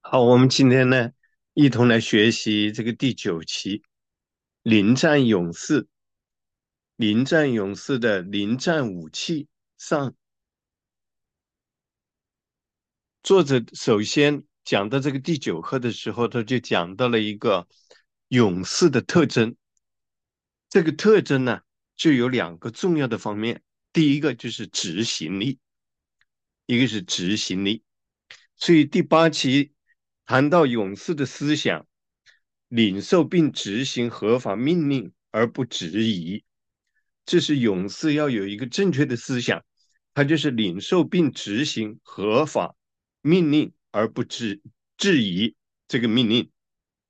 好，我们今天呢，一同来学习这个第9期临战勇士。临战勇士的临战武器上，作者首先讲到这个第9课的时候，他就讲到了一个勇士的特征。这个特征呢，就有2个重要的方面，第一个就是执行力，一个是执行力。所以第8期谈到勇士的思想，领受并执行合法命令而不质疑，这是勇士要有一个正确的思想，他就是领受并执行合法命令而不质疑这个命令。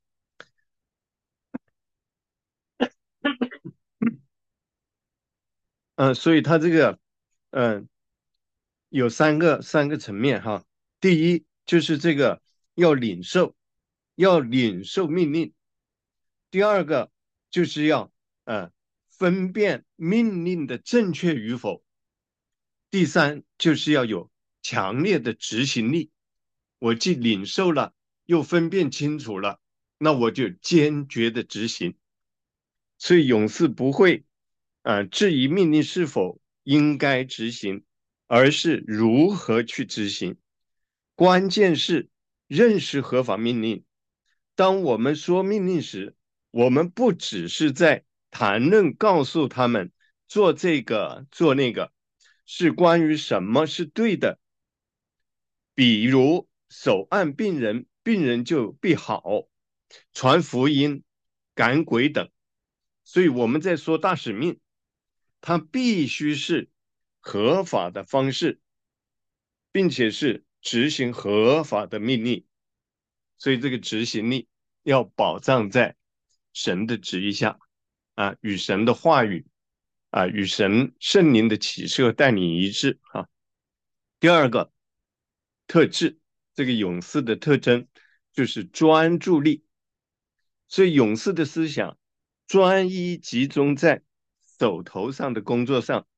所以他这个，嗯、有三个层面哈。第一就是这个要领受，要领受命令。第二个就是要分辨命令的正确与否。第三就是要有强烈的执行力。我既领受了，又分辨清楚了，那我就坚决的执行。所以勇士不会质疑命令是否应该执行，而是如何去执行。关键是认识合法命令。当我们说命令时，我们不只是在谈论告诉他们做这个做那个，是关于什么是对的。比如手按病人，病人就必好；传福音、赶鬼等。所以我们在说大使命，它必须是合法的方式，并且是执行合法的命令。所以这个执行力要保障在神的旨意下，与神的话语，与神圣灵的启示和带领一致啊。第二个特质，这个勇士的特征就是专注力。所以勇士的思想专一集中在手头上的工作上，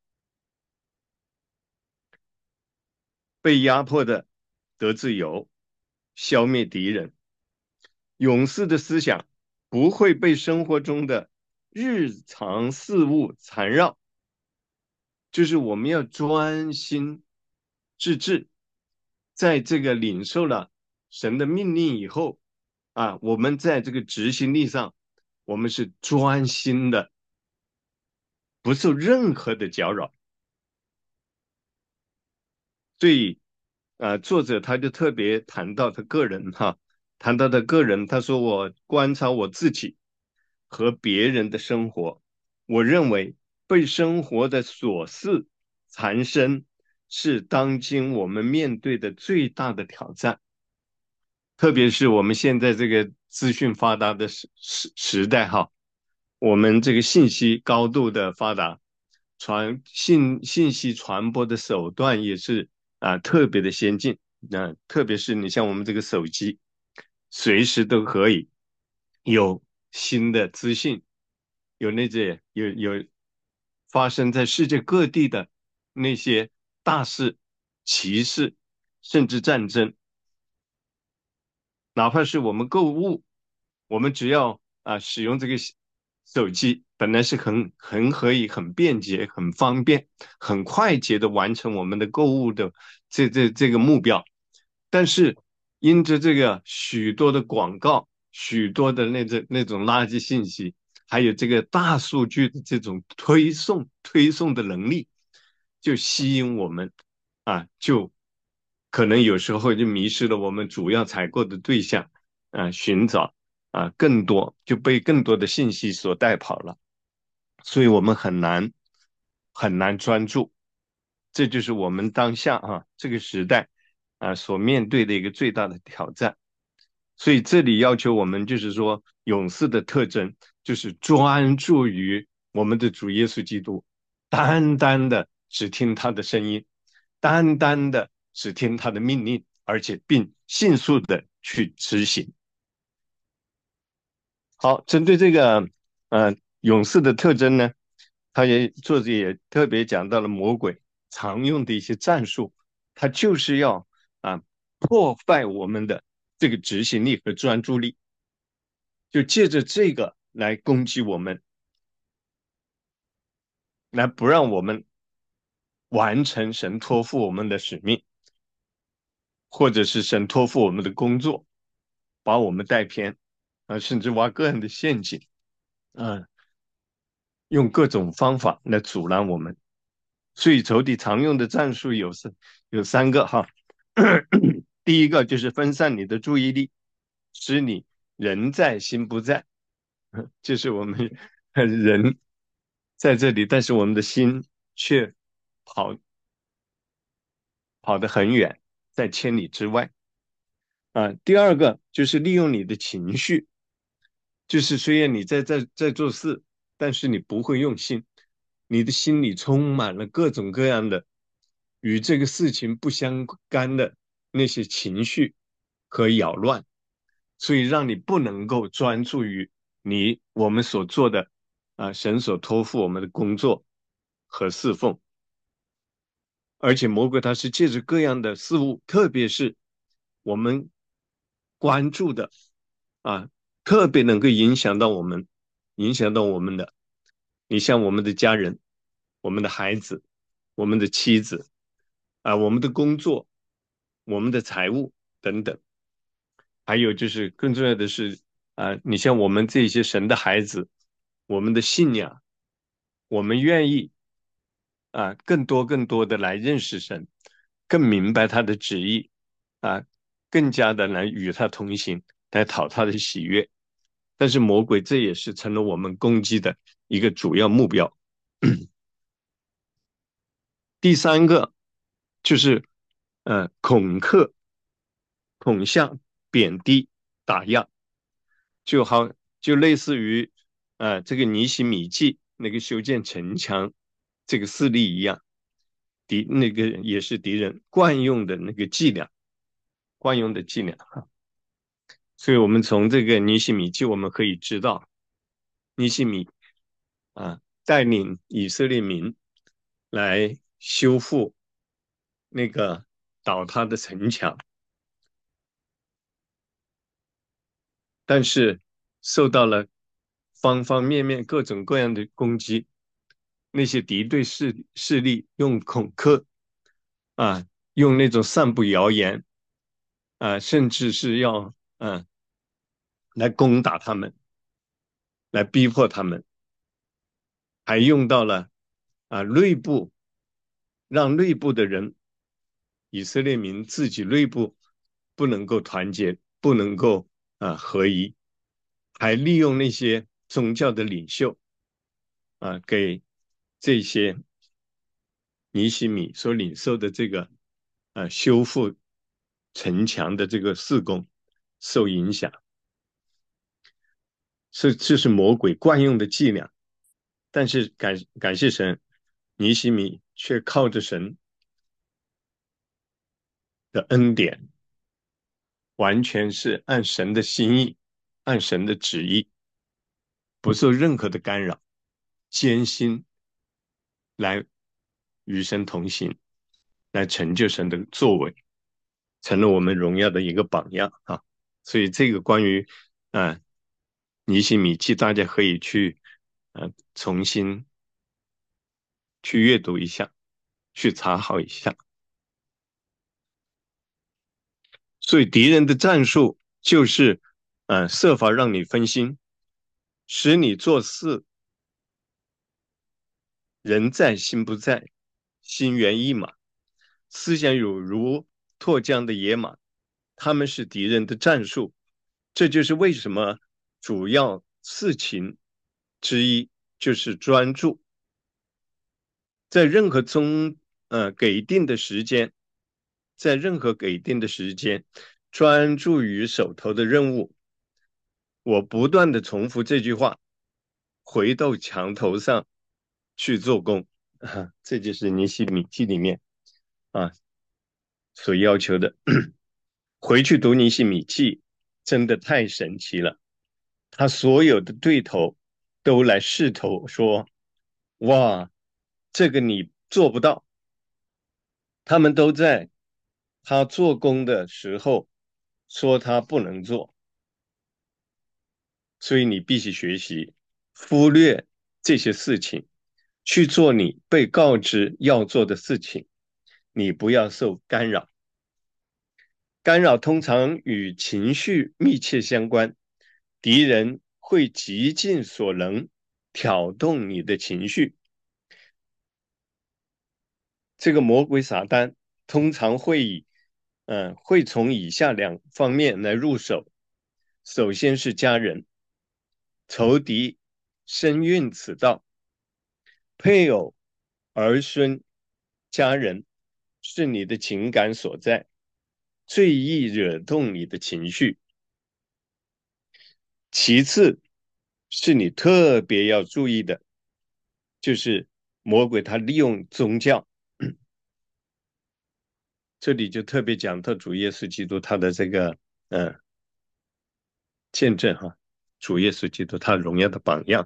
被压迫的得自由，消灭敌人。勇士的思想不会被生活中的日常事物缠绕，就是我们要专心致志，在这个领受了神的命令以后，我们在这个执行力上，我们是专心的，不受任何的搅扰。所以，作者他就特别谈到他个人哈，谈到他个人，他说我观察我自己和别人的生活，我认为被生活的琐事缠身是当今我们面对的最大的挑战，特别是我们现在这个资讯发达的时代哈，我们这个信息高度的发达，信息传播的手段也是特别的先进。特别是你像我们这个手机，随时都可以有新的资讯，有那些有发生在世界各地的那些大事、奇事，甚至战争。哪怕是我们购物，我们只要使用这个手机，本来是很可以、很便捷、很方便、很快捷的完成我们的购物的这个目标，但是因着这个许多的广告、许多的那种垃圾信息，还有这个大数据的这种推送的能力，就吸引我们就可能有时候就迷失了我们主要采购的对象，寻找更多就被更多的信息所带跑了，所以我们很难专注。这就是我们当下这个时代所面对的一个最大的挑战。所以这里要求我们就是说，勇士的特征就是专注于我们的主耶稣基督，单单的只听他的声音，单单的只听他的命令，而且并迅速的去执行。好，针对这个勇士的特征呢，作者也特别讲到了魔鬼常用的一些战术，他就是要破坏我们的这个执行力和专注力，就借着这个来攻击我们，来不让我们完成神托付我们的使命，或者是神托付我们的工作，把我们带偏甚至挖个人的陷阱啊，用各种方法来阻拦我们。所以仇敌常用的战术有三个哈。第一个就是分散你的注意力，使你人在心不在，就是我们人在这里，但是我们的心却跑跑得很远，在千里之外第二个就是利用你的情绪，就是虽然你在做事，但是你不会用心，你的心里充满了各种各样的与这个事情不相干的那些情绪和扰乱，所以让你不能够专注于我们所做的神所托付我们的工作和侍奉。而且魔鬼他是借着各样的事物，特别是我们关注的啊，特别能够影响到我们的。你像我们的家人、我们的孩子、我们的妻子我们的工作、我们的财务等等。还有就是更重要的是你像我们这些神的孩子，我们的信仰，我们愿意更多的来认识神，更明白他的旨意啊，更加的来与他同行，来讨他的喜悦。但是魔鬼这也是成了我们攻击的一个主要目标。第三个就是恐吓、恐吓、贬低、打压，就好就类似于这个尼希米记那个修建城墙这个事例一样，那个也是敌人惯用的那个伎俩，惯用的伎俩所以我们从这个尼希米记我们可以知道，尼希米带领以色列民来修复那个倒塌的城墙，但是受到了方方面面各种各样的攻击。那些敌对势力用恐吓啊，用那种散布谣言甚至是要来攻打他们，来逼迫他们，还用到了内部，让内部的人，以色列民自己内部不能够团结，不能够合一，还利用那些宗教的领袖给这些尼希米所领受的这个修复城墙的这个事工受影响，这是魔鬼惯用的伎俩。但是感谢神，尼希米却靠着神的恩典，完全是按神的心意，按神的旨意，不受任何的干扰，艰辛来与神同行，来成就神的作为，成了我们荣耀的一个榜样所以这个关于尼希米记，大家可以去重新去阅读一下，去查好一下。所以敌人的战术就是设法让你分心，使你做事人在心不在，心猿意马，思想有如脱缰的野马。他们是敌人的战术，这就是为什么主要事情之一就是专注，在任何给定的时间，在任何给定的时间，专注于手头的任务。我不断的重复这句话，回到墙头上去做工这就是尼希米记里面啊所要求的。回去读尼希米记，真的太神奇了。他所有的对头都来试头说：“哇，这个你做不到。”他们都在他做工的时候说他不能做，所以你必须学习忽略这些事情，去做你被告知要做的事情，你不要受干扰。干扰通常与情绪密切相关，敌人会极尽所能挑动你的情绪。这个魔鬼撒旦通常会从以下两方面来入手。首先是家人，仇敌深蕴此道，配偶、儿孙、家人是你的情感所在，最易惹动你的情绪。其次是你特别要注意的，就是魔鬼他利用宗教，这里就特别讲到主耶稣基督他的这个见证哈，主耶稣基督他荣耀的榜样。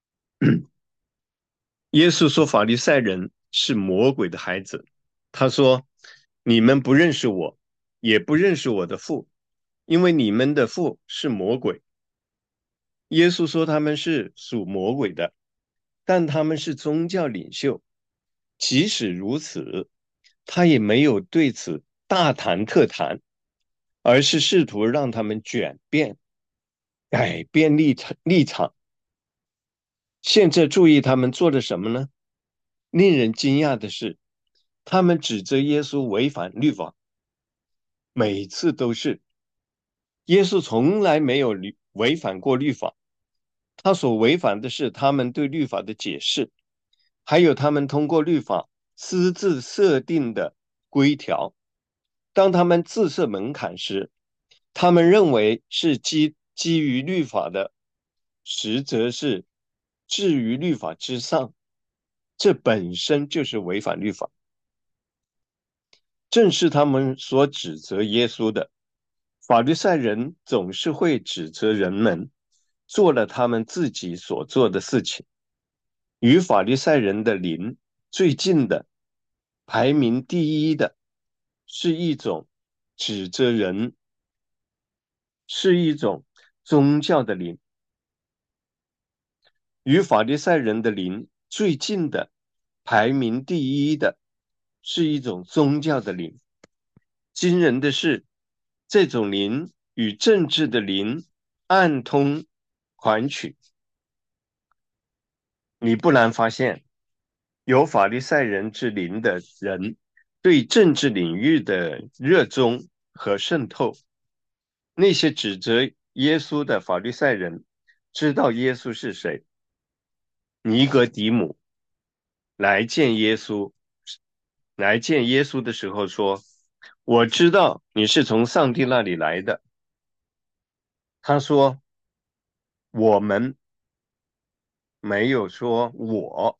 耶稣说法利赛人是魔鬼的孩子，他说你们不认识我，也不认识我的父，因为你们的父是魔鬼。耶稣说他们是属魔鬼的，但他们是宗教领袖。即使如此，他也没有对此大谈特谈，而是试图让他们转变、改变立场。现在注意他们做了什么呢？令人惊讶的是，他们指责耶稣违反律法，每次都是耶稣从来没有违反过律法，他所违反的是他们对律法的解释，还有他们通过律法私自设定的规条。当他们自设门槛时，他们认为是基于律法的，实则是置于律法之上，这本身就是违反律法。正是他们所指责耶稣的。法利赛人总是会指责人们做了他们自己所做的事情。与法利赛人的灵最近的、排名第一的，是一种指责人，是一种宗教的灵。与法利赛人的灵最近的、排名第一的，是一种宗教的灵。惊人的是，这种灵与政治的灵暗通款曲。你不难发现，有法利赛人之灵的人对政治领域的热衷和渗透。那些指责耶稣的法利赛人知道耶稣是谁。尼格底母来见耶稣，来见耶稣的时候说：“我知道你是从上帝那里来的。”他说：“我们没有说我。”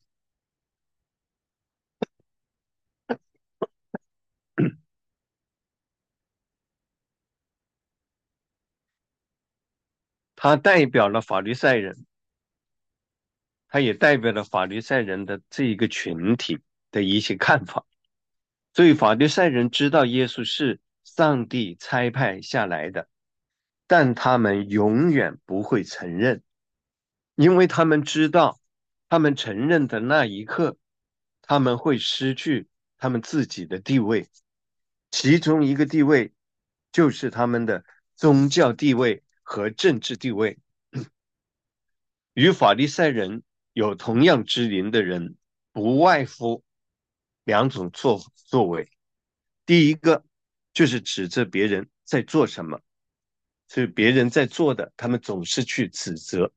他代表了法利赛人，他也代表了法利赛人的这一个群体的一些看法。所以法利赛人知道耶稣是上帝差派下来的，但他们永远不会承认，因为他们知道，他们承认的那一刻，他们会失去他们自己的地位，其中一个地位就是他们的宗教地位和政治地位。与法利赛人有同样之灵的人，不外乎两种作为。第一个就是指责别人在做什么，是别人在做的，他们总是去指责、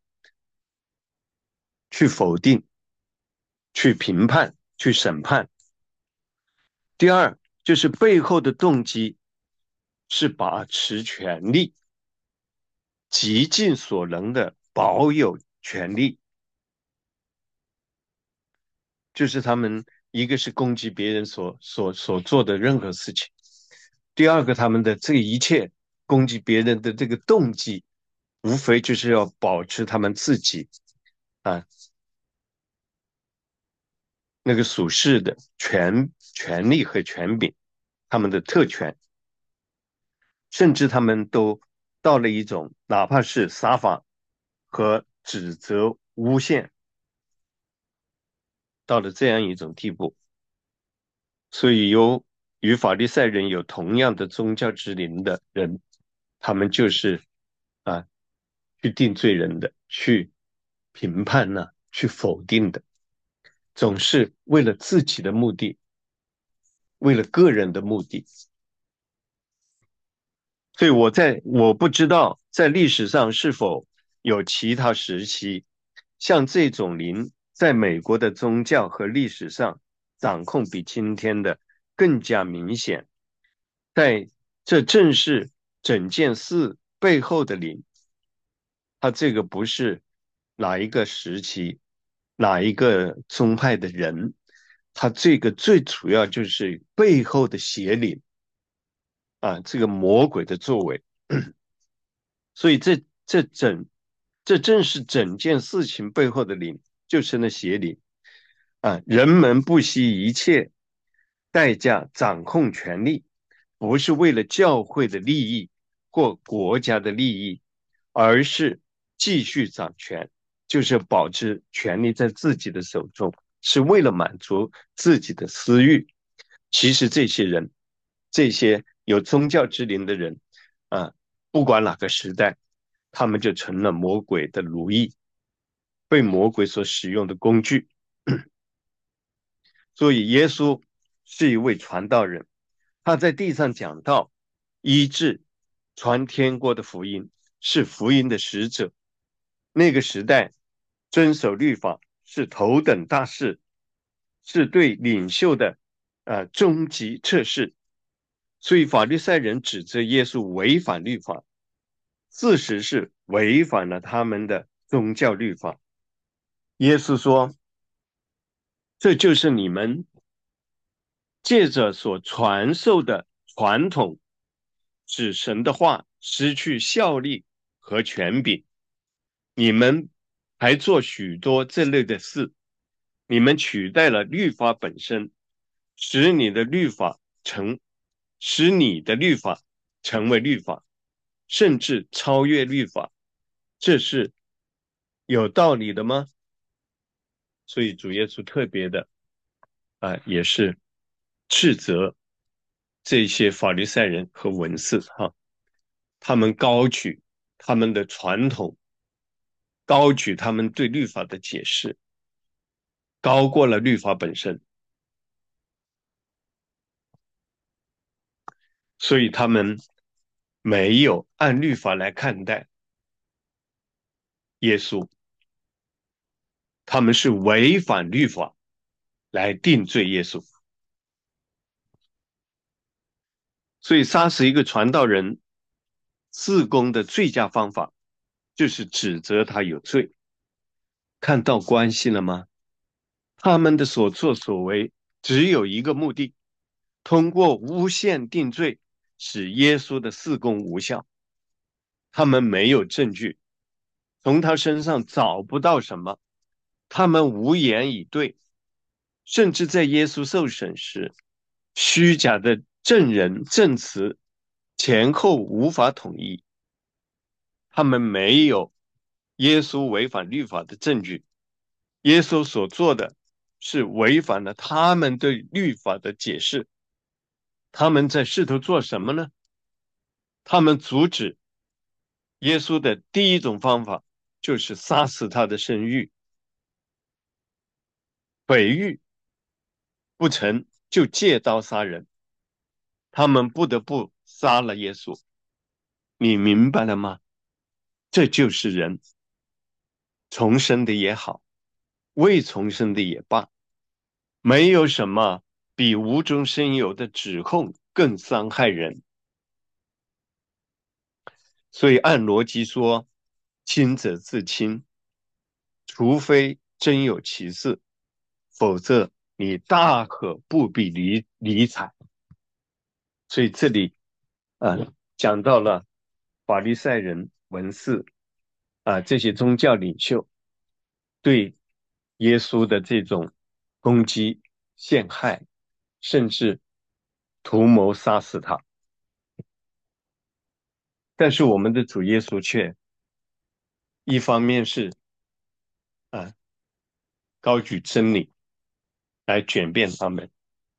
去否定、去评判、去审判。第二就是背后的动机是把持权力，极尽所能的保有权力，就是他们一个是攻击别人所做的任何事情，第二个他们的这一切攻击别人的这个动机，无非就是要保持他们自己啊那个属世的权力和权柄，他们的特权。 甚至他们都到了一种哪怕是撒谎和指责、诬陷，到了这样一种地步。所以与法利赛人有同样的宗教之灵的人，他们就是啊去定罪人的，去评判呢、去否定的，总是为了自己的目的，为了个人的目的。所以我不知道在历史上是否有其他时期，像这种灵在美国的宗教和历史上掌控比今天的更加明显。在这正是整件事背后的灵，他这个不是哪一个时期、哪一个宗派的人，他这个最主要就是背后的邪灵啊，这个魔鬼的作为。所以这正是整件事情背后的灵，就是那邪灵啊！人们不惜一切代价掌控权力，不是为了教会的利益或国家的利益，而是继续掌权，就是保持权力在自己的手中，是为了满足自己的私欲。其实这些人，这些有宗教之灵的人啊，不管哪个时代，他们就成了魔鬼的奴役，被魔鬼所使用的工具。所以，耶稣是一位传道人，他在地上讲道、医治、传天国的福音，是福音的使者。那个时代，遵守律法是头等大事，是对领袖的终极测试。所以，法利赛人指责耶稣违反律法，事实是违反了他们的宗教律法。耶稣说：“这就是你们借着所传授的传统，指神的话失去效力和权柄。你们还做许多这类的事，你们取代了律法本身，使你的律法成，使你的律法成为律法，甚至超越律法。这是有道理的吗？”所以主耶稣特别的也是斥责这些法利赛人和文士哈，他们高举他们的传统，高举他们对律法的解释，高过了律法本身，所以他们没有按律法来看待耶稣，他们是违反律法来定罪耶稣。所以杀死一个传道人自宫的最佳方法，就是指责他有罪。看到关系了吗？他们的所作所为只有一个目的，通过诬陷定罪，使耶稣的事工无效。他们没有证据，从他身上找不到什么，他们无言以对，甚至在耶稣受审时，虚假的证人证词前后无法统一，他们没有耶稣违反律法的证据。耶稣所做的是违反了他们对律法的解释。他们在试图做什么呢？他们阻止耶稣的第一种方法就是杀死他的声誉，北狱不成就借刀杀人，他们不得不杀了耶稣。你明白了吗？这就是人，重生的也好，未重生的也罢，没有什么比无中生有的指控更伤害人。所以按逻辑说，清者自清，除非真有其事，否则你大可不必理睬。所以这里讲到了法利赛人、文士这些宗教领袖对耶稣的这种攻击、陷害，甚至图谋杀死他。 但是我们的主耶稣却一方面是啊高举真理来卷变他们，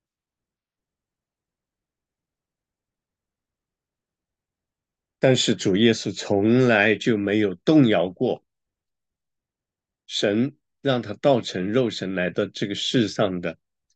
但是主耶稣从来就没有动摇过神让他道成肉身来到这个世上的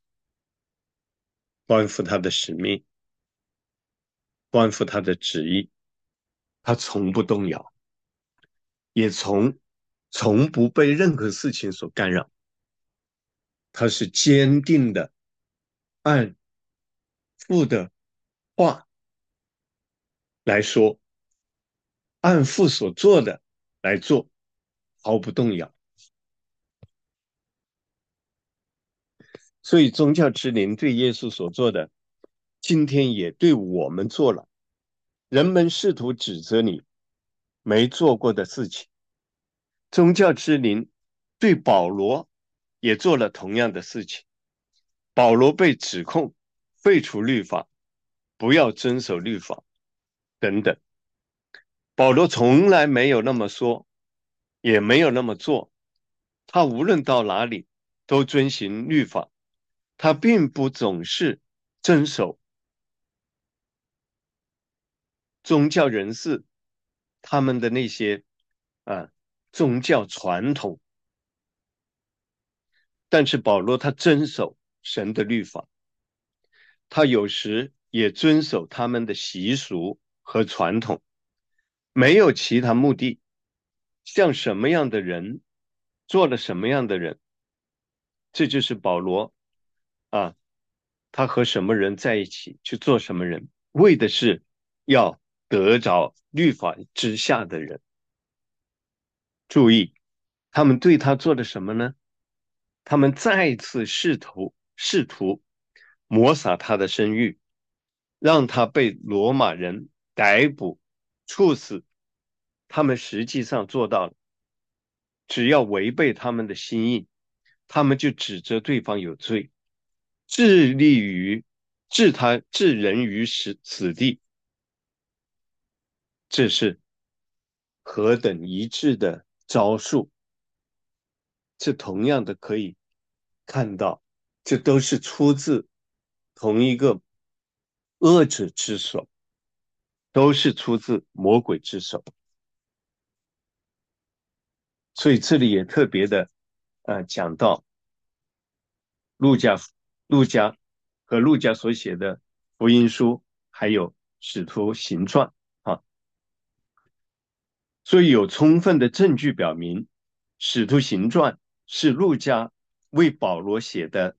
关乎他的使命，关乎他的旨意，他从不动摇，也从不被任何事情所干扰，他是坚定的按父的话来说，按父所做的来做，毫不动摇。所以宗教之灵对耶稣所做的，今天也对我们做了。人们试图指责你没做过的事情，宗教之灵对保罗也做了同样的事情。保罗被指控废除律法，不要遵守律法等等。保罗从来没有那么说，也没有那么做。他无论到哪里都遵行律法，他并不总是遵守宗教人士他们的那些啊宗教传统，但是保罗他遵守神的律法，他有时也遵守他们的习俗和传统，没有其他目的，像什么样的人做了什么样的人，这就是保罗啊，他和什么人在一起去做什么人，为的是要得着律法之下的人。注意，他们对他做了什么呢？他们再次试图抹杀他的声誉，让他被罗马人逮捕、处死。他们实际上做到了，只要违背他们的心意，他们就指责对方有罪，致力于置人于死地。这是何等一致的招数！这同样的可以看到，这都是出自同一个恶者之手，都是出自魔鬼之手。所以这里也特别的讲到路加路加和路加所写的福音书，还有使徒行传啊，所以有充分的证据表明，使徒行传是路加为保罗写的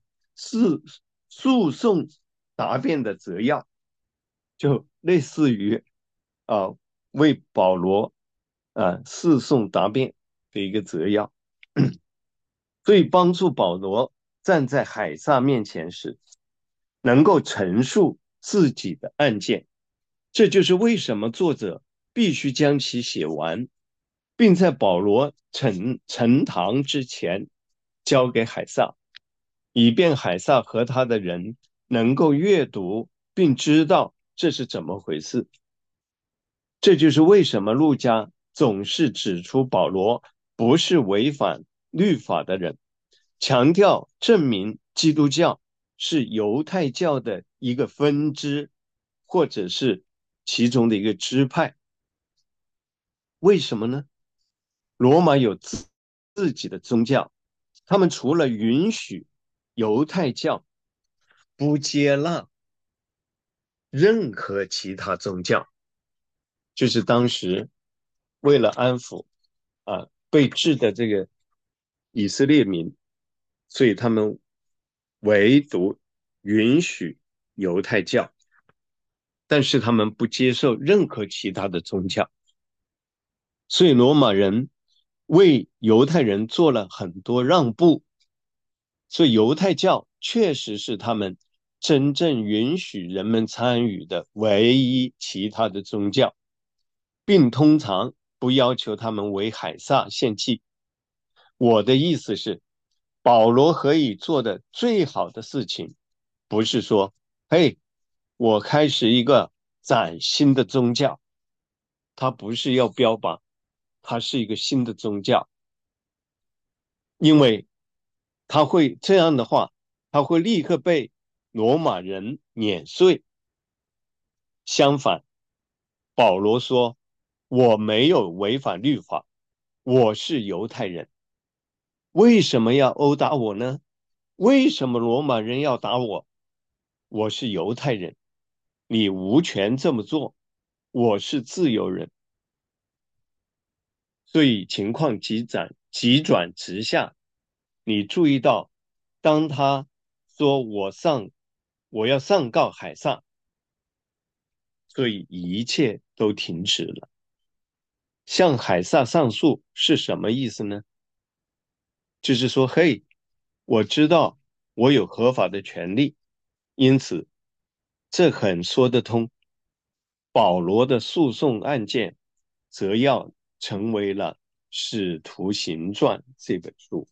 诉讼答辩的摘要，就类似于啊为保罗诉讼答辩的一个摘要。所以帮助保罗站在海撒面前时，能够陈述自己的案件。这就是为什么作者必须将其写完，并在保罗呈堂之前交给海撒，以便海撒和他的人能够阅读并知道这是怎么回事。这就是为什么路加总是指出保罗不是违反律法的人，强调证明基督教是犹太教的一个分支，或者是其中的一个支派。为什么呢？罗马有自己的宗教，他们除了允许犹太教，不接纳任何其他宗教，就是当时为了安抚被治的这个以色列民，所以他们唯独允许犹太教，但是他们不接受任何其他的宗教。所以罗马人为犹太人做了很多让步，所以犹太教确实是他们真正允许人们参与的唯一其他的宗教，并通常不要求他们为海撒献祭。我的意思是，保罗可以做的最好的事情，不是说，嘿，我开始一个崭新的宗教， 他不是要标榜他是一个新的宗教，因为他会这样的话，他会立刻被罗马人碾碎。相反，保罗说：“我没有违反律法，我是犹太人，为什么要殴打我呢？为什么罗马人要打我？我是犹太人，你无权这么做，我是自由人。”所以情况急转直下，你注意到，当他说我要上告海撒，所以一切都停止了。向海撒上诉是什么意思呢？就是说，嘿，我知道我有合法的权利，因此这很说得通。保罗的诉讼案件则要成为了《使徒行传》这本书，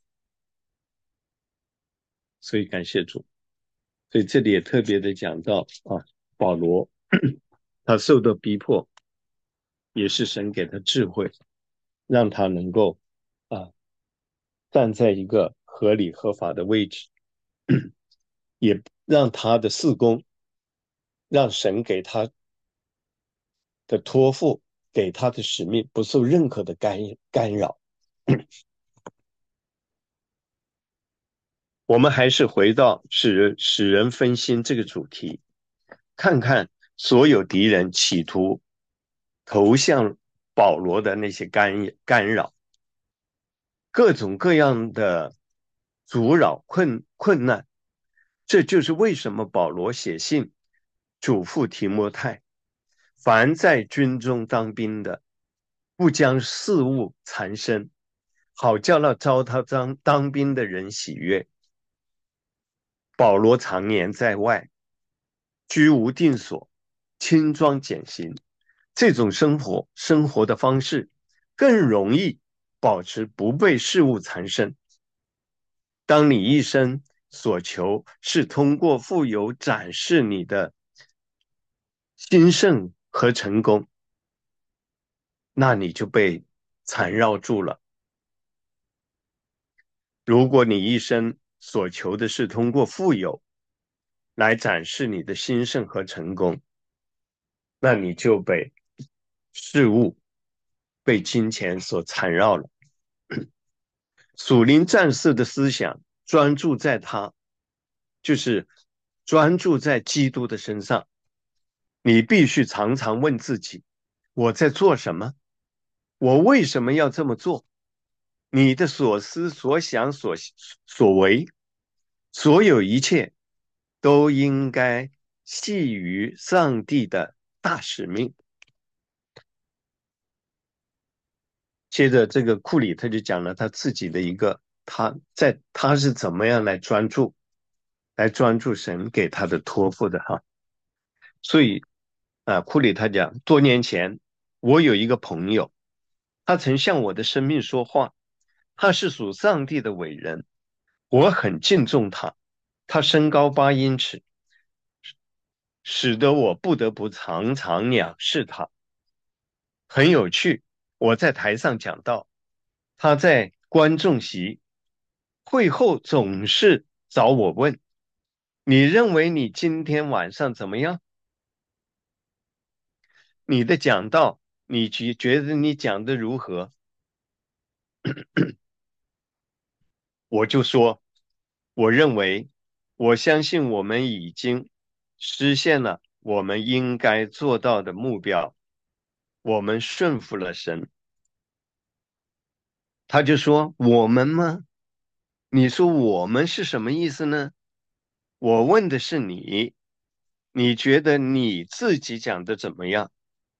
所以感谢主。所以这里也特别的讲到啊，保罗他受到逼迫，也是神给他智慧，让他能够啊站在一个合理合法的位置，也让他的事工，让神给他的托付，给他的使命不受任何的干扰。我们还是回到使人分心这个主题，看看所有敌人企图投向保罗的那些干扰，各种各样的阻扰困难。这就是为什么保罗写信嘱咐提摩太，凡在军中当兵的，不将事务缠身，好叫那招他当兵的人喜悦。保罗常年在外，居无定所，轻装简行，这种生活的方式更容易保持不被事物缠身。当你一生所求是通过富有展示你的兴盛和成功，那你就被缠绕住了。如果你一生所求的是通过富有来展示你的兴盛和成功，那你就被事物、被金钱所缠绕了。属灵战士的思想专注在他，就是专注在基督的身上。你必须常常问自己：我在做什么？我为什么要这么做？你的所思所想所为，所有一切都应该系于上帝的大使命。接着这个库里他就讲了他自己的一个他是怎么样来专注神给他的托付的哈。所以库里他讲，多年前我有一个朋友，他曾向我的生命说话，他是属上帝的伟人，我很敬重他，他身高8英尺，使得我不得不常常仰视他。很有趣，我在台上讲到，他在观众席会后总是找我问：“你认为你今天晚上怎么样？你的讲道，你觉得你讲的如何？”我就说，我认为，我相信我们已经实现了我们应该做到的目标，我们顺服了神。他就说：“我们吗？你说我们是什么意思呢？我问的是你，你觉得你自己讲的怎么样？”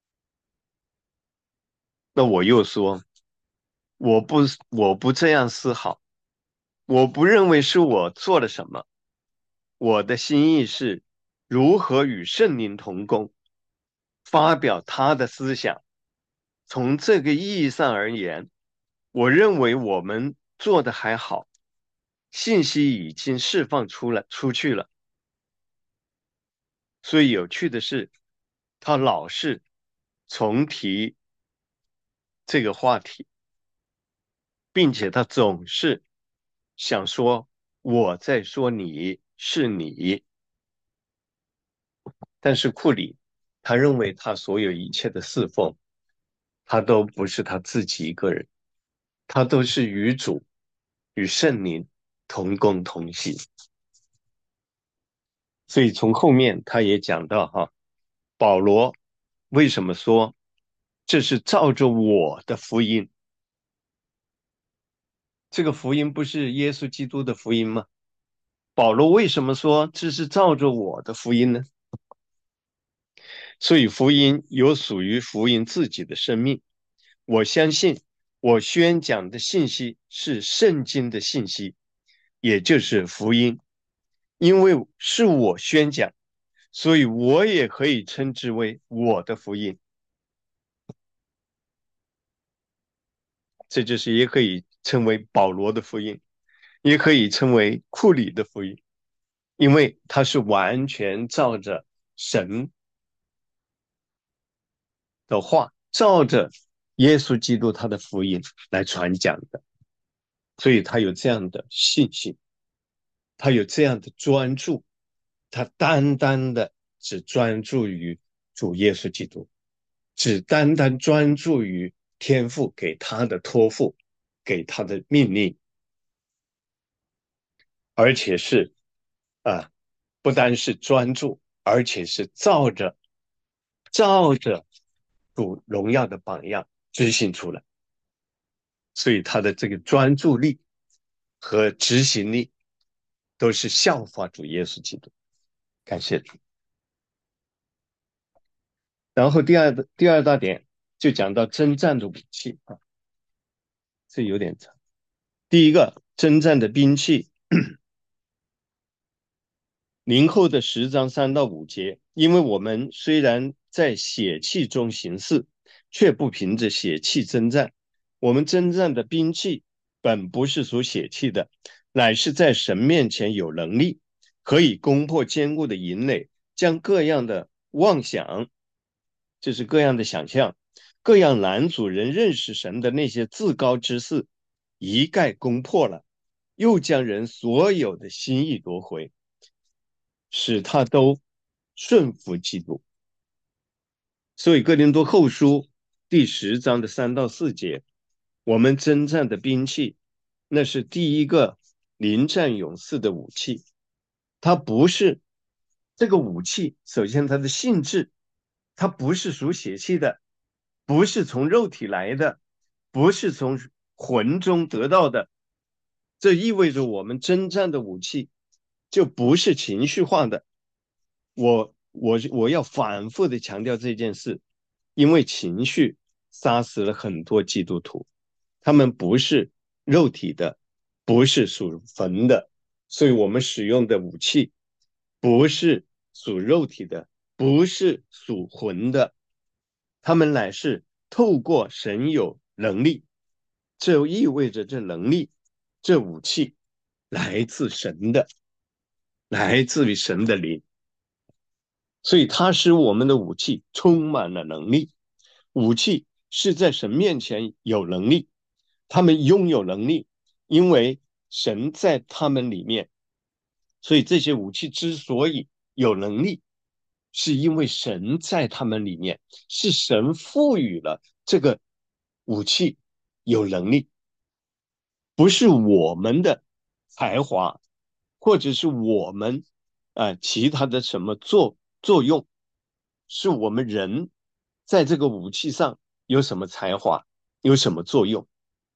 那我又说，我不这样思考，我不认为是我做了什么，我的心意是如何与圣灵同工，发表他的思想。从这个意义上而言，我认为我们做的还好，信息已经释放出去了。所以有趣的是，他老是重提这个话题，并且他总是想说我在说你是你，但是库里他认为他所有一切的侍奉，他都不是他自己一个人，他都是与主与圣灵同工同行。所以从后面他也讲到哈，保罗为什么说这是照着我的福音？这个福音不是耶稣基督的福音吗？保罗为什么说这是照着我的福音呢？所以福音有属于福音自己的生命。我相信我宣讲的信息是圣经的信息，也就是福音。因为是我宣讲，所以我也可以称之为我的福音。这就是也可以称为保罗的福音，也可以称为库里的福音，因为他是完全照着神的话，照着耶稣基督他的福音来传讲的，所以他有这样的信心，他有这样的专注，他单单的只专注于主耶稣基督，只单单专注于天父给他的托付，给他的命令，而且是啊，不单是专注，而且是照着主荣耀的榜样执行出来。所以他的这个专注力和执行力都是效法主耶稣基督。感谢主。然后第二大点就讲到征战的武器啊，这有点长。第一个，征战的兵器，林后的10章3到5节，因为我们虽然在血气中行事，却不凭着血气征战。我们征战的兵器本不是属血气的，乃是在神面前有能力，可以攻破坚固的营垒，将各样的妄想，就是各样的想象，各样拦阻人认识神的那些自高之事，一概攻破了，又将人所有的心意夺回，使他都顺服基督。所以哥林多后书第10章3到4节，我们征战的兵器，那是第一个临战勇士的武器。它不是这个武器，首先它的性质，它不是属血气的，不是从肉体来的，不是从魂中得到的。这意味着我们征战的武器就不是情绪化的。我要反复的强调这件事，因为情绪杀死了很多基督徒，他们不是肉体的，不是属魂的，所以我们使用的武器不是属肉体的，不是属魂的，他们乃是透过神有能力，这意味着这能力，这武器来自神的，来自于神的灵。所以它使我们的武器充满了能力。武器是在神面前有能力，他们拥有能力，因为神在他们里面。所以这些武器之所以有能力，是因为神在他们里面，是神赋予了这个武器有能力，不是我们的才华，或者是我们其他的什么作用，是我们人在这个武器上有什么才华，有什么作用，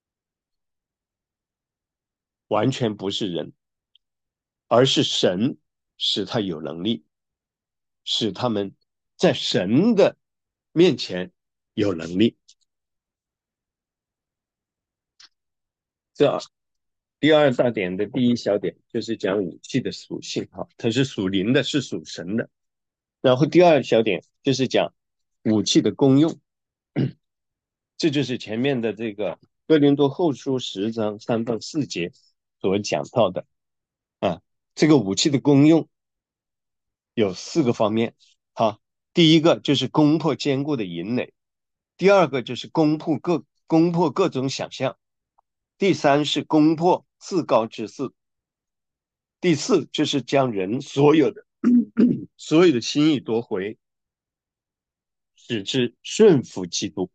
完全不是人，而是神使他有能力，使他们在神的面前有能力。这第二大点的第一小点就是讲武器的属性哈，它是属灵的，是属神的。然后第二小点就是讲武器的功用，这就是前面的这个哥林多后书10章3到4节所讲到的啊。这个武器的功用有4个方面哈。第一个就是攻破坚固的营垒，第二个就是攻破攻破各种想象；第三是攻破自高之事；第四就是将人所有的所有的心意夺回，使之顺服基督。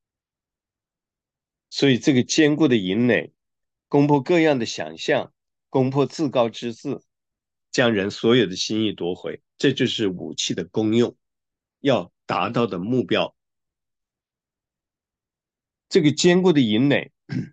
所以这个坚固的营垒，攻破各样的想象，攻破自高之事，将人所有的心意夺回，这就是武器的功用要达到的目标。这个坚固的营垒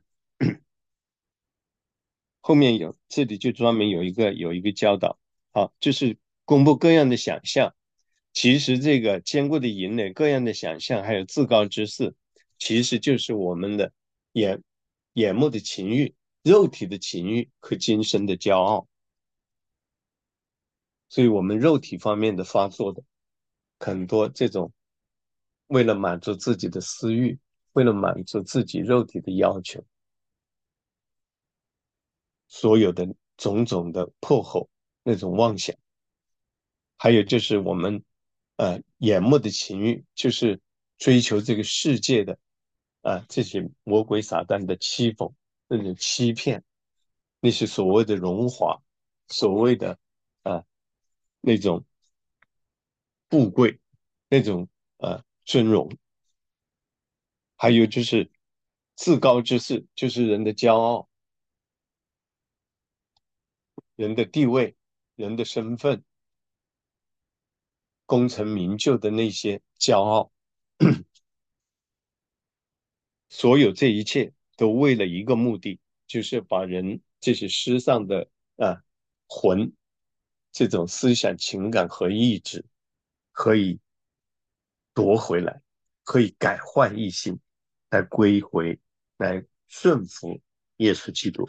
后面这里就专门有一个教导，好，就是攻破各样的想象。其实这个坚固的营垒，各样的想象，还有自高之事，其实就是我们的眼眼目的情欲、肉体的情欲和今生的骄傲。所以我们肉体方面的发作的很多这种，为了满足自己的私欲，为了满足自己肉体的要求，所有的种种的破口那种妄想，还有就是我们眼目的情欲，就是追求这个世界的这些魔鬼撒旦的欺讽，那种欺骗，那些所谓的荣华，所谓的啊、那种富贵，那种尊荣，还有就是自高之事，就是人的骄傲、人的地位、人的身份、功成名就的那些骄傲，所有这一切都为了一个目的，就是把人这些世上的魂，这种思想、情感和意志，可以夺回来，可以改换一心，来归回，来顺服耶稣基督。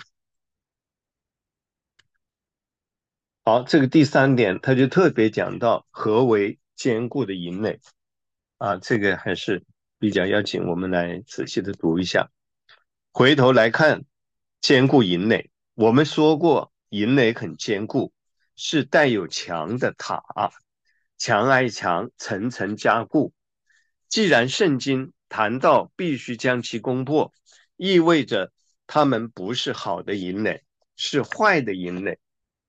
好，这个第三点，他就特别讲到何为坚固的营垒这个还是比较要紧，我们来仔细的读一下。回头来看坚固营垒，我们说过营垒很坚固，是带有墙的塔，墙挨墙，层层加固。既然圣经谈到必须将其攻破，意味着他们不是好的营垒，是坏的营垒。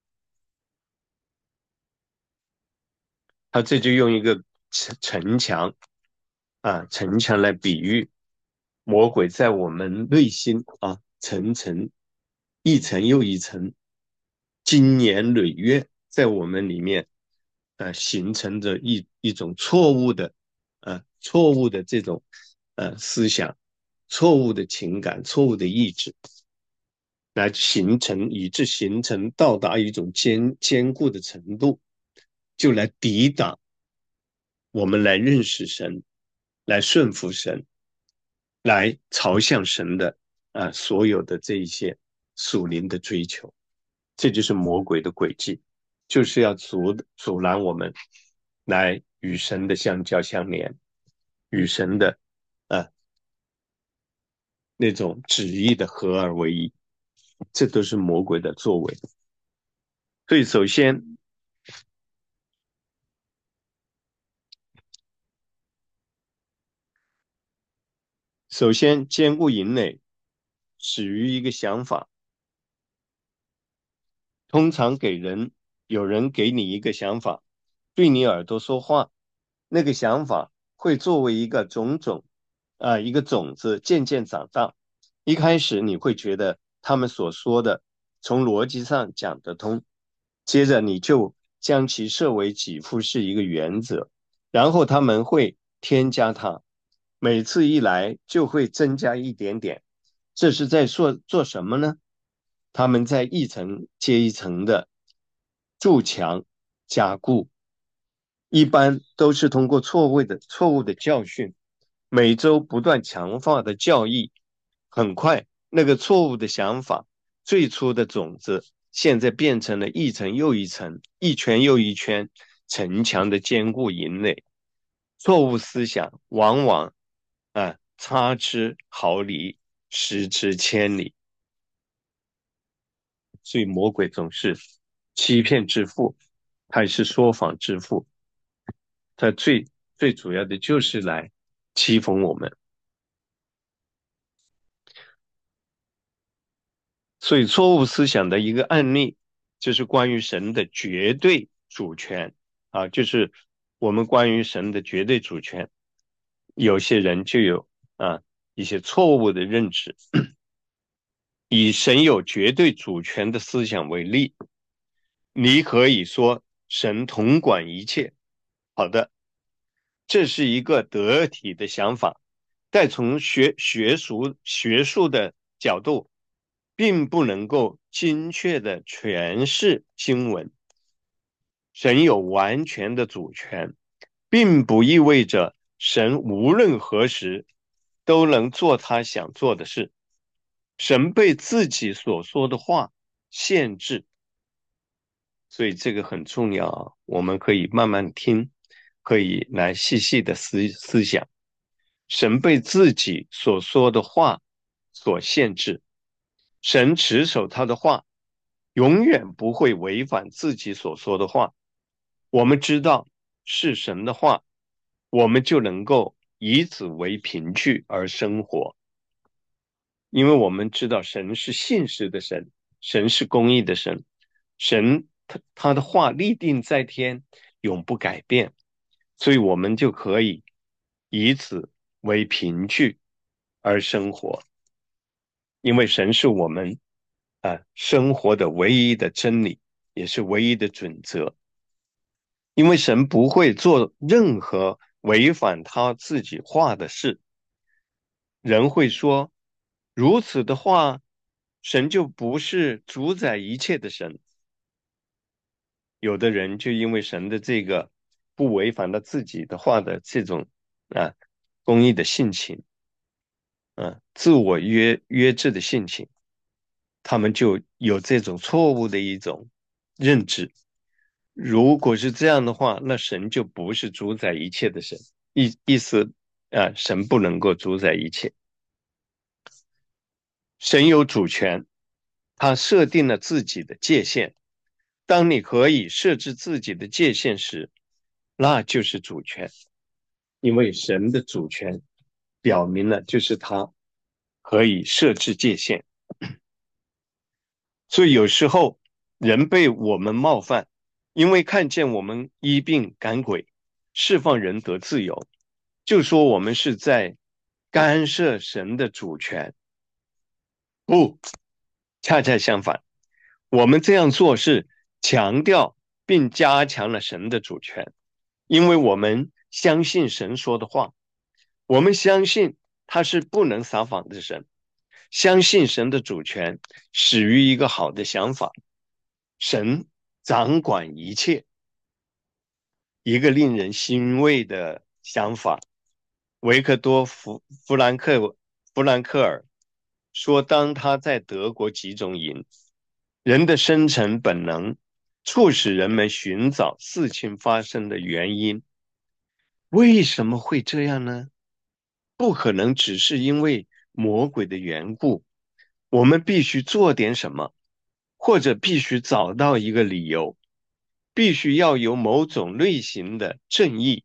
他这就用一个城墙城墙来比喻魔鬼在我们内心层层一层又一层，经年累月，在我们里面形成着一种错误的这种思想、错误的情感、错误的意志，来以致形成到达一种坚固的程度，就来抵挡我们来认识神，来顺服神，来朝向神的所有的这一些属灵的追求。这就是魔鬼的诡计，就是要阻拦我们来与神的相交相连，与神的呃那种旨意的合而为一，这都是魔鬼的作为。所以首先坚固营垒始于一个想法，通常有人给你一个想法，对你耳朵说话，那个想法会作为一个种子渐渐长大。一开始你会觉得他们所说的从逻辑上讲得通，接着你就将其设为几乎是一个原则，然后他们会添加它，每次一来就会增加一点点。这是在做什么呢？他们在一层接一层的筑墙加固，一般都是通过错误的教训，每周不断强化的教义，很快那个错误的想法，最初的种子，现在变成了一层又一层，一圈又一圈城墙的坚固营垒。错误思想往往差之毫厘，失之千里。所以魔鬼总是欺骗之父，还是说谎之父，他最主要的就是来欺逢我们。 所以错误思想的一个案例就是关于神的绝对主权啊，就是我们关于神的绝对主权，有些人就有一些错误的认知。以神有绝对主权的思想为例，你可以说神统管一切。好的，这是一个得体的想法，但从学术的角度，并不能够精确的诠释经文。神有完全的主权，并不意味着神无论何时都能做他想做的事。神被自己所说的话限制，所以这个很重要啊，我们可以慢慢听，可以来细细的思想。神被自己所说的话所限制，神持守他的话，永远不会违反自己所说的话。我们知道是神的话，我们就能够以此为凭据而生活，因为我们知道神是信实的神，神是公义的神，神他的话立定在天，永不改变，所以我们就可以以此为凭据而生活，因为神是我们生活的唯一的真理，也是唯一的准则。因为神不会做任何违反他自己话的事。人会说，如此的话，神就不是主宰一切的神。有的人就因为神的这个不违反他自己的话的这种啊公义的性情，自我约制的性情，他们就有这种错误的一种认知。如果是这样的话，那神就不是主宰一切的神，意思神不能够主宰一切，神有主权，他设定了自己的界限。当你可以设置自己的界限时，那就是主权，因为神的主权表明了就是他可以设置界限。所以有时候人被我们冒犯，因为看见我们医病赶鬼，释放人得自由，就说我们是在干涉神的主权。不，恰恰相反，我们这样做是强调并加强了神的主权，因为我们相信神说的话，我们相信他是不能撒谎的神，相信神的主权始于一个好的想法，神掌管一切，一个令人欣慰的想法。维克多·弗兰克尔说，当他在德国集中营，人的深层本能促使人们寻找事情发生的原因。为什么会这样呢？不可能只是因为魔鬼的缘故，我们必须做点什么，或者必须找到一个理由，必须要有某种类型的正义。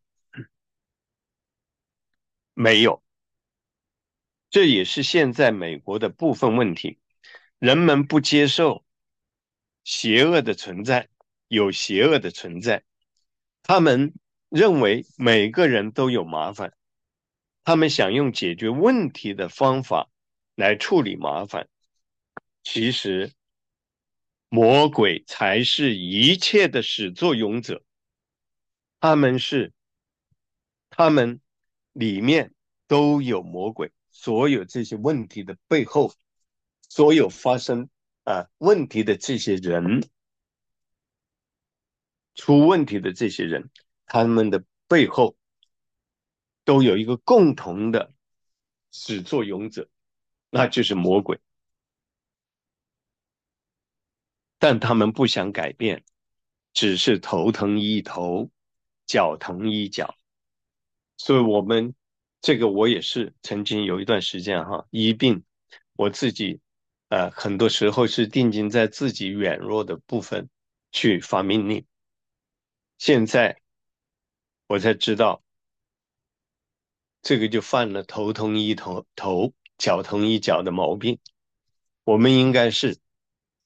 没有，这也是现在美国的部分问题。人们不接受邪恶的存在，有邪恶的存在，他们认为每个人都有麻烦，他们想用解决问题的方法来处理麻烦。其实，魔鬼才是一切的始作俑者，他们是，他们里面都有魔鬼。所有这些问题的背后，所有发生问题的这些人，出问题的这些人，他们的背后都有一个共同的始作俑者，那就是魔鬼。但他们不想改变，只是头疼医头，脚疼医脚。所以我也是曾经有一段时间医病，我自己很多时候是定睛在自己软弱的部分去发命令。现在我才知道，这个就犯了头疼医头，脚疼医脚的毛病。我们应该是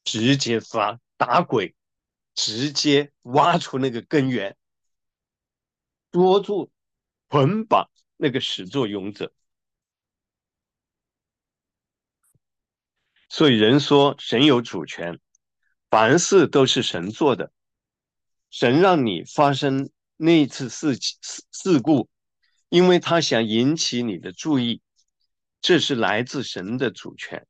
直接打鬼，直接挖出那个根源，捉住、捆绑那个始作俑者。所以人说神有主权，凡事都是神做的。神让你发生那一次事故，因为他想引起你的注意，这是来自神的主权。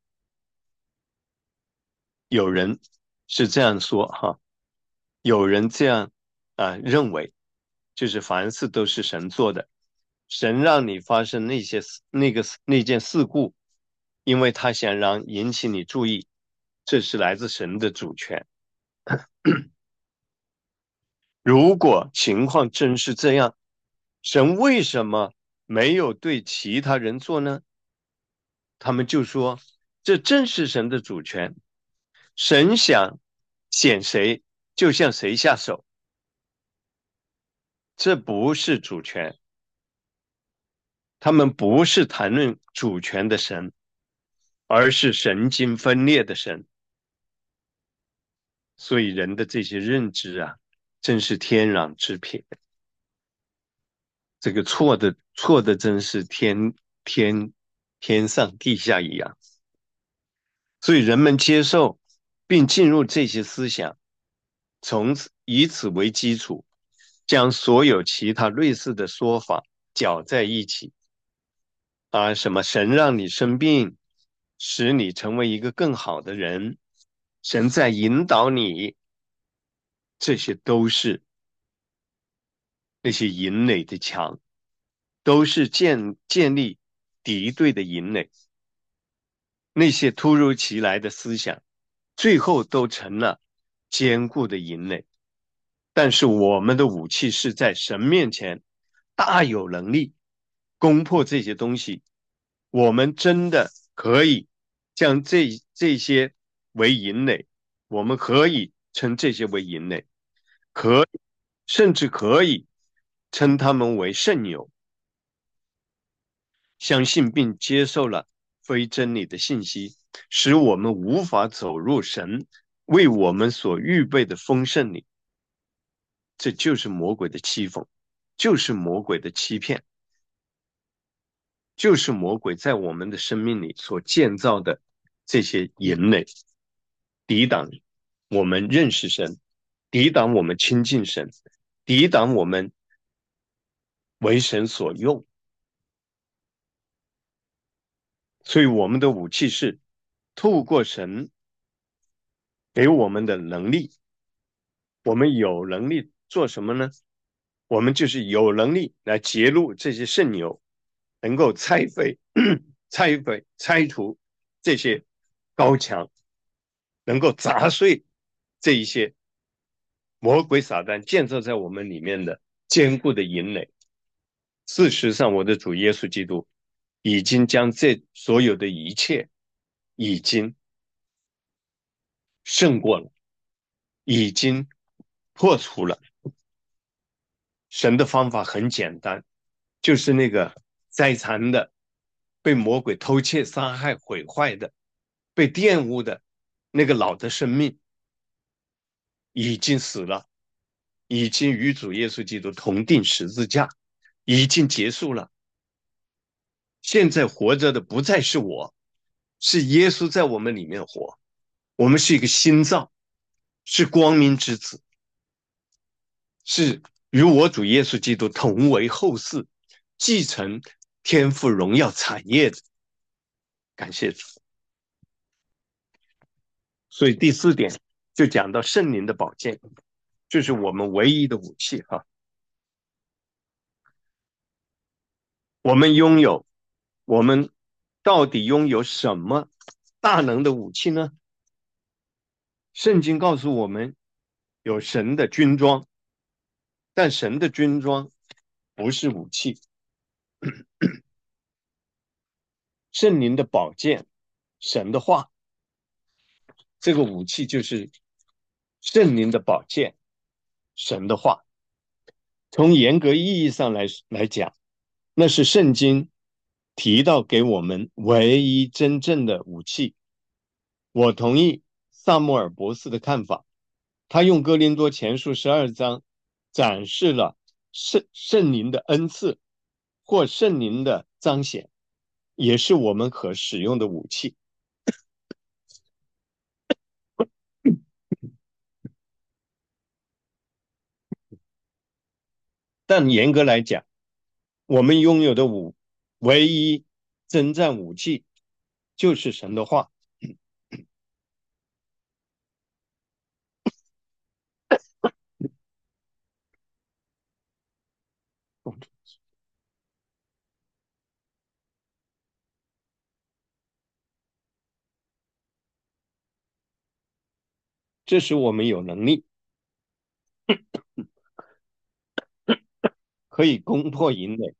有人是这样说哈，有人这样认为，就是凡事都是神做的，神让你发生那件事故，因为他想引起你注意，这是来自神的主权。如果情况真是这样，神为什么没有对其他人做呢？他们就说，这正是神的主权，神想显谁就向谁下手，这不是主权。他们不是谈论主权的神，而是神经分裂的神。所以人的这些认知啊，真是天壤之别。这个错的真是天天上地下一样。所以人们接受并进入这些思想，以此为基础，将所有其他类似的说法搅在一起。什么神让你生病，使你成为一个更好的人，神在引导你，这些都是那些营垒的墙，都是建立敌对的营垒。那些突如其来的思想，最后都成了坚固的营垒。但是我们的武器是在神面前大有能力攻破这些东西。我们真的可以将这些为营垒，我们可以称这些为营垒，甚至可以称他们为圣牛。相信并接受了非真理的信息，使我们无法走入神为我们所预备的丰盛里。这就是魔鬼的欺讽，就是魔鬼的欺骗，就是魔鬼在我们的生命里所建造的这些营垒，抵挡我们认识神，抵挡我们亲近神，抵挡我们为神所用。所以我们的武器是透过神给我们的能力，我们有能力做什么呢？我们就是有能力来揭露这些圣牛，能够拆除这些高墙，能够砸碎这一些魔鬼撒旦建造在我们里面的坚固的营垒。事实上，我的主耶稣基督已经将这所有的一切已经胜过了，已经破除了。神的方法很简单，就是那个在残的、被魔鬼偷窃、杀害、毁坏的、被玷污的那个老的生命已经死了，已经与主耶稣基督同定十字架，已经结束了。现在活着的不再是我，是耶稣在我们里面活。我们是一个新造，是光明之子，是与我主耶稣基督同为后嗣，继承天父荣耀产业的。感谢主。所以第四点就讲到圣灵的宝剑，就是我们唯一的武器哈。我们到底拥有什么大能的武器呢？圣经告诉我们，有神的军装，但神的军装不是武器。圣灵的宝剑，神的话，这个武器就是圣灵的宝剑，神的话。从严格意义上来讲，那是圣经提到给我们唯一真正的武器。我同意萨穆尔博士的看法。他用哥林多前书12章展示了圣灵的恩赐或圣灵的彰显，也是我们可使用的武器。但严格来讲，我们拥有的唯一征战武器就是神的话。这使我们有能力可以攻破营垒，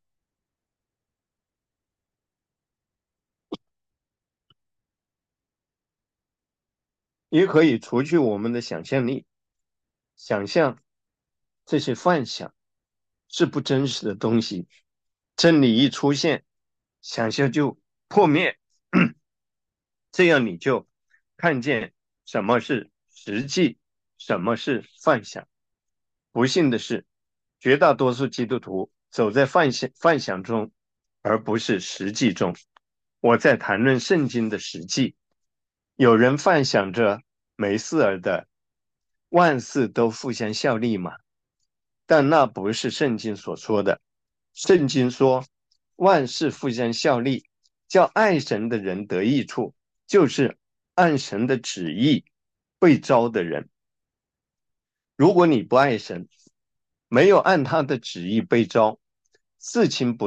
也可以除去我们的想象力。想象这些幻想是不真实的东西，真理一出现，想象就破灭。这样你就看见什么是实际，什么是幻想。不幸的是，绝大多数基督徒走在幻想中，而不是实际中。我在谈论圣经的实际。有人幻想着梅瑟尔的万事都互相效力嘛？但那不是圣经所说的。圣经说万事互相效力，叫爱神的人得益处，就是按神的旨意被招的人。如果你不爱神，没有按他的旨意被招，事情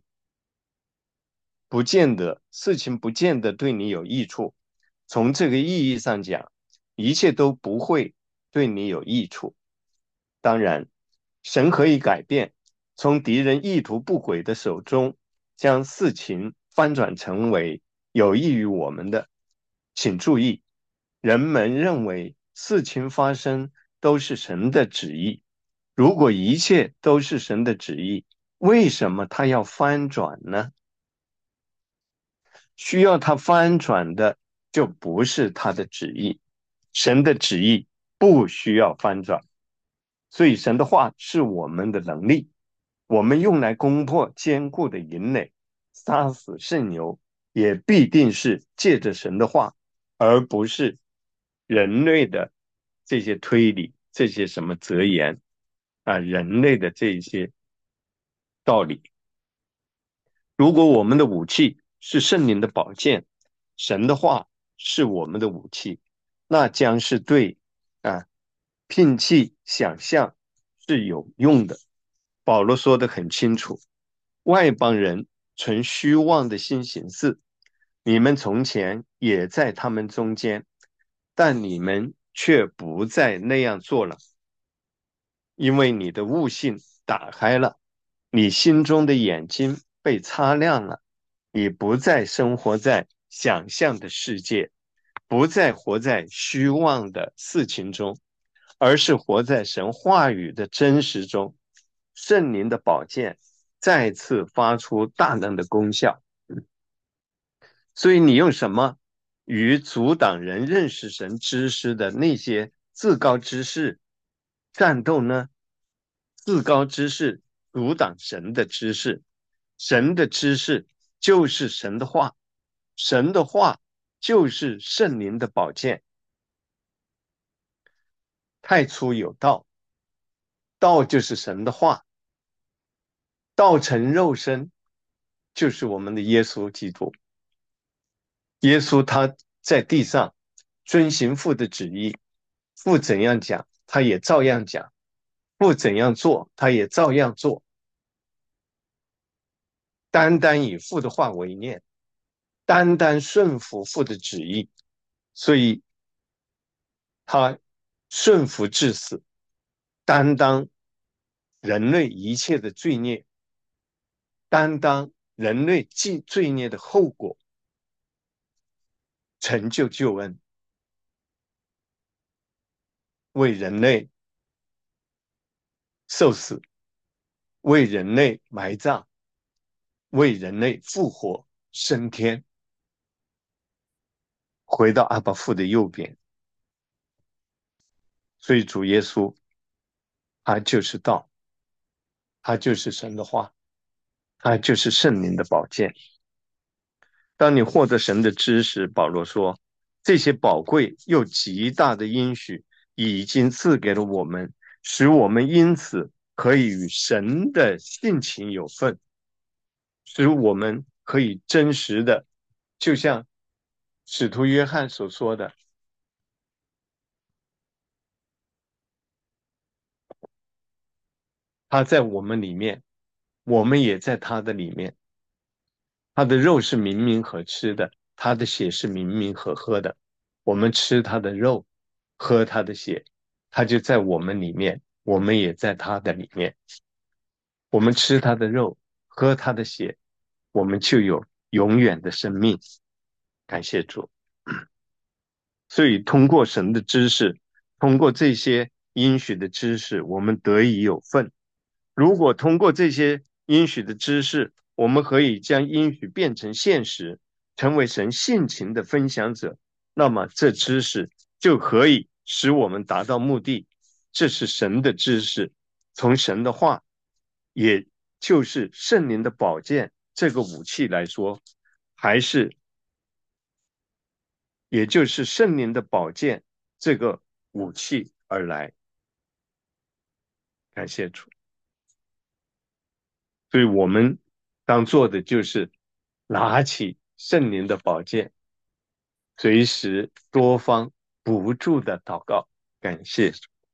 不见得对你有益处。从这个意义上讲，一切都不会对你有益处。当然，神可以改变，从敌人意图不轨的手中，将事情翻转成为有益于我们的。请注意，人们认为事情发生都是神的旨意。如果一切都是神的旨意，为什么他要翻转呢？需要他翻转的就不是他的旨意，神的旨意不需要翻转。所以神的话是我们的能力，我们用来攻破坚固的营垒，杀死圣牛，也必定是借着神的话，而不是人类的这些推理，这些什么哲言人类的这些道理。如果我们的武器是圣灵的宝剑，神的话是我们的武器，那将是对啊摒弃想象是有用的。保罗说得很清楚，外邦人存虚妄的心行事，你们从前也在他们中间，但你们却不再那样做了，因为你的悟性打开了，你心中的眼睛被擦亮了，你不再生活在想象的世界，不再活在虚妄的事情中，而是活在神话语的真实中。圣灵的宝剑再次发出大能的功效。所以你用什么与阻挡人认识神知识的那些至高之事战斗呢？至高之事阻挡神的知识，神的知识就是神的话，神的话就是圣灵的宝剑。太初有道，道就是神的话，道成肉身就是我们的耶稣基督。耶稣他在地上遵行父的旨意，父怎样讲，他也照样讲；父怎样做，他也照样做。单单以父的话为念，单单顺服父的旨意，所以他顺服至死，担当人类一切的罪孽，担当人类罪孽的后果，成就救恩，为人类受死，为人类埋葬，为人类复活升天，回到阿爸父的右边。 所以主耶稣他就是道，他就是神的话，他就是圣灵的宝剑。当你获得神的知识，保罗说，这些宝贵又极大的应许已经赐给了我们，使我们因此可以与神的性情有份，使我们可以真实的，就像使徒约翰所说的，他在我们里面，我们也在他的里面。他的肉是明明可吃的，他的血是明明可喝的。我们吃他的肉，喝他的血，他就在我们里面，我们也在他的里面。我们吃他的肉，喝他的血，我们就有永远的生命。感谢主。所以通过神的知识，通过这些应许的知识，我们得以有份。如果通过这些应许的知识，我们可以将应许变成现实，成为神性情的分享者，那么这知识就可以使我们达到目的。这是神的知识，从神的话，也就是圣灵的宝剑这个武器来说，还是也就是圣灵的宝剑这个武器而来。感谢主。所以我们当做的就是拿起圣灵的宝剑，随时多方不住的祷告，感谢。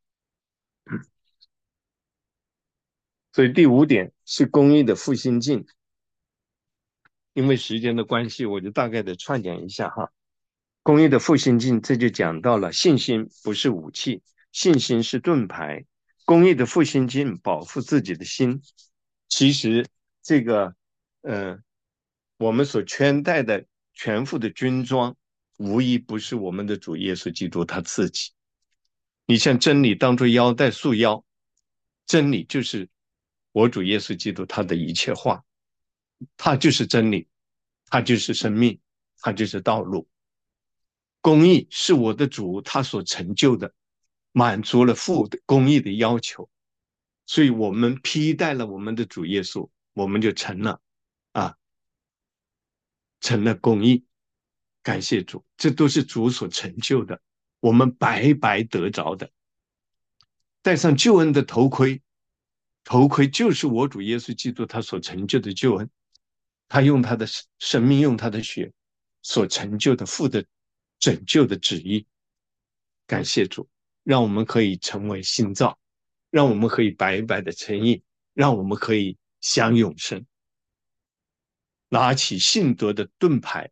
所以第五点是公义的复兴镜，因为时间的关系，我就大概的串讲一下哈。公义的复兴镜，这就讲到了信心不是武器，信心是盾牌。公义的复兴镜保护自己的心，其实这个我们所穿戴的全副的军装，无一不是我们的主耶稣基督他自己。你像真理当作腰带束腰，真理就是我主耶稣基督他的一切话，他就是真理，他就是生命，他就是道路。公义是我的主他所成就的，满足了父的公义的要求，所以我们披戴了我们的主耶稣，我们就成了啊，成了公义。感谢主，这都是主所成就的，我们白白得着的。戴上救恩的头盔，头盔就是我主耶稣基督他所成就的救恩，他用他的生命，用他的血所成就的父的拯救的旨意。感谢主，让我们可以成为新造，让我们可以白白的称义，让我们可以享永生。拿起信德的盾牌，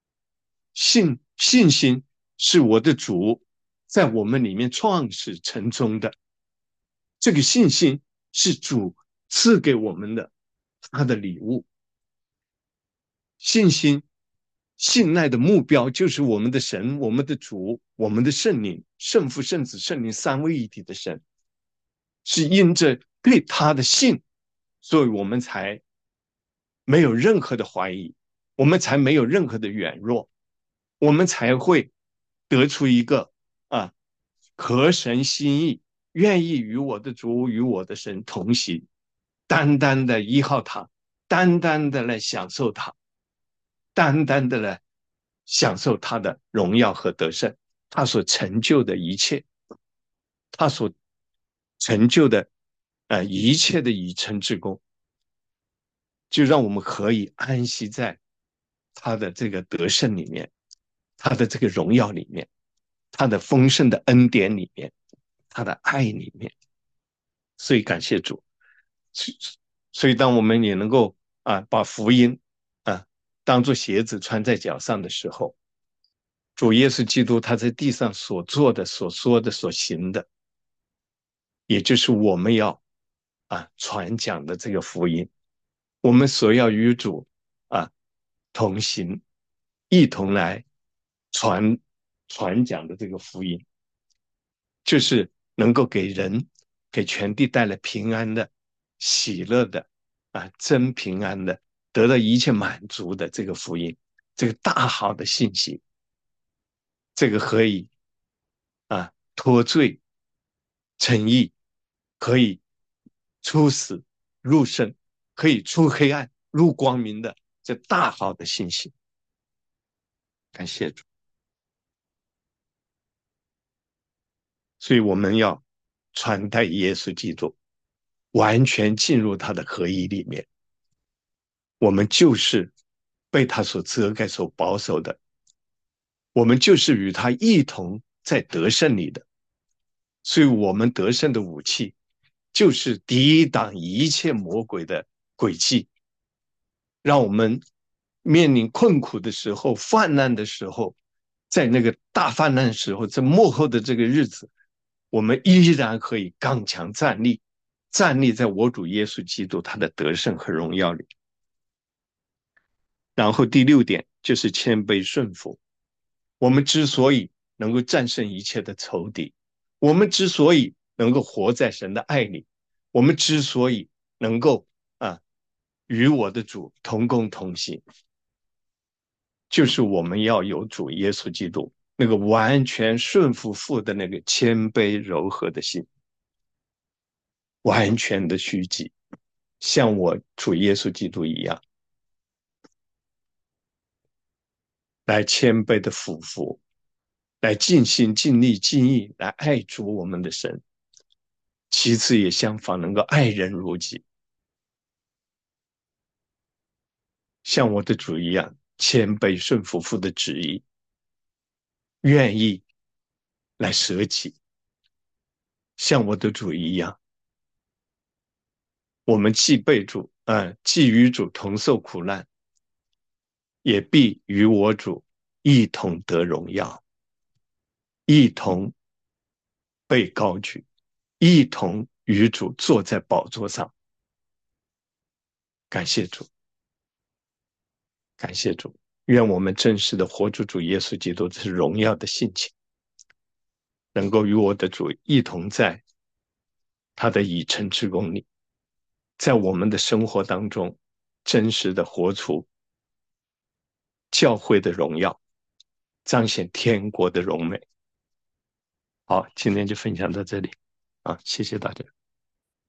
信心是我的主在我们里面创始成终的，这个信心是主赐给我们的，他的礼物。信心信赖的目标就是我们的神，我们的主，我们的圣灵，圣父、圣子、圣灵三位一体的神，是因着对他的信，所以我们才没有任何的怀疑，我们才没有任何的软弱，我们才会得出一个啊合神心意，愿意与我的主与我的神同行，单单的依靠他，单单的来享受他，单单的来享受他的荣耀和得胜，他所成就的一切，他所成就的一切的以成之功，就让我们可以安息在他的这个得胜里面，他的这个荣耀里面，他的丰盛的恩典里面，他的爱里面。所以感谢主。所以当我们也能够把福音当做鞋子穿在脚上的时候，主耶稣基督他在地上所做的、所说的、所行的，也就是我们要传讲的这个福音，我们所要与主啊同行，一同来传讲的这个福音，就是能够给人、给全地带来平安的、喜乐的真平安的，得到一切满足的这个福音，这个大好的信息，这个可以脱罪诚意，可以出死入生，可以出黑暗入光明的这大好的信息。感谢主。所以我们要传代耶稣基督，完全进入他的合一里面。我们就是被他所遮盖、所保守的，我们就是与他一同在得胜里的。所以我们得胜的武器就是抵挡一切魔鬼的诡计，让我们面临困苦的时候、泛滥的时候，在那个大泛滥的时候，在末后的这个日子，我们依然可以刚强站立，站立在我主耶稣基督他的得胜和荣耀里。然后第六点就是谦卑顺服。我们之所以能够战胜一切的仇敌，我们之所以能够活在神的爱里，我们之所以能够与我的主同工同行，就是我们要有主耶稣基督那个完全顺服父的那个谦卑柔和的心，完全的虚己，像我主耶稣基督一样，来谦卑的俯伏，来尽心尽力尽意来爱主我们的神。其次也相反，能够爱人如己，像我的主一样，谦卑顺服父的旨意，愿意来舍己，像我的主一样。我们既被主，既与主同受苦难，也必与我主一同得荣耀，一同被高举，一同与主坐在宝座上。感谢主，感谢主，愿我们真实的活出主耶稣基督这荣耀的性情，能够与我的主一同在他的以诚之功里，在我们的生活当中真实的活出教会的荣耀，彰显天国的荣美。好，今天就分享到这里啊，谢谢大家。